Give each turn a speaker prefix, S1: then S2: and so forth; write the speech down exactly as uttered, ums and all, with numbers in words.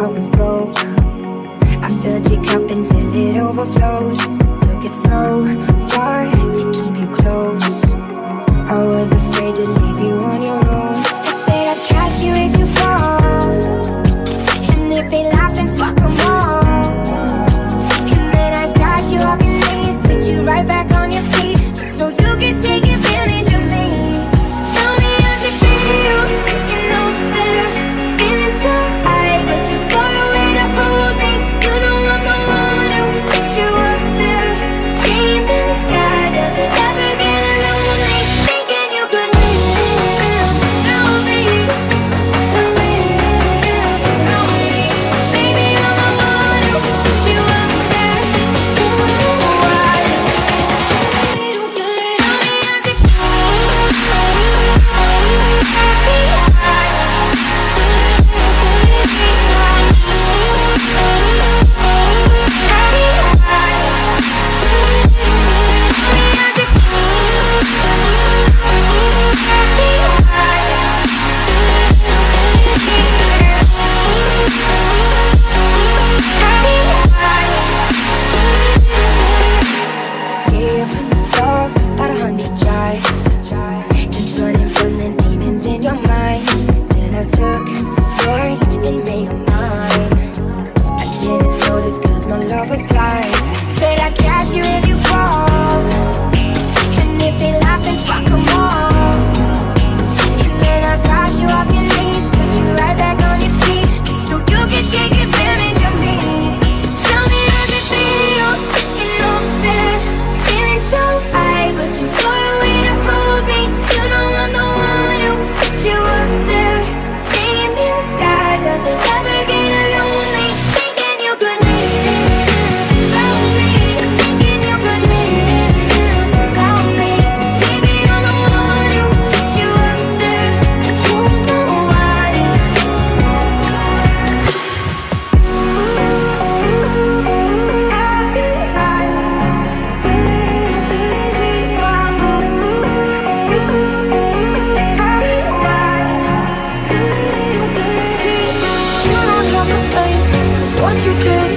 S1: heart was broke. I filled your cup until it overflowed. Took it so far to keep you close. I was afraid to leave you on your own. I said I'd catch you if you fall, and if they laugh then fuck them all. And then I got you off your knees, put you right back on your feet, just so you could take advantage of me. Tell me how's it feel, sitting over there, feeling so high but too far away to hold me. You know I'm the one who put you up there. Dream in the sky doesn't ever get lonely. Thinking you could live without me, live without me. Maybe I'm the one who put you up there. So why? Tell me how's it Gave love about a hundred tries, just running from the demons in your mind. Then I took yours and made them mine. I didn't notice cause my love was blind. Said I'd catch you if you fall, and if they laugh then fuck them all. And then I got you off your knees, put you right back on your feet, just so you could take advantage of me. Tell me how's it feel, sitting over there, feeling so high but too far away to hold me. You know I'm the one who put you up there. Dream in the sky doesn't ever get lonely. Thinking you could live without me, thinking you could live without me. Maybe I'm the one who put you up there. I don't know why. You don't have to say, 'cause what you did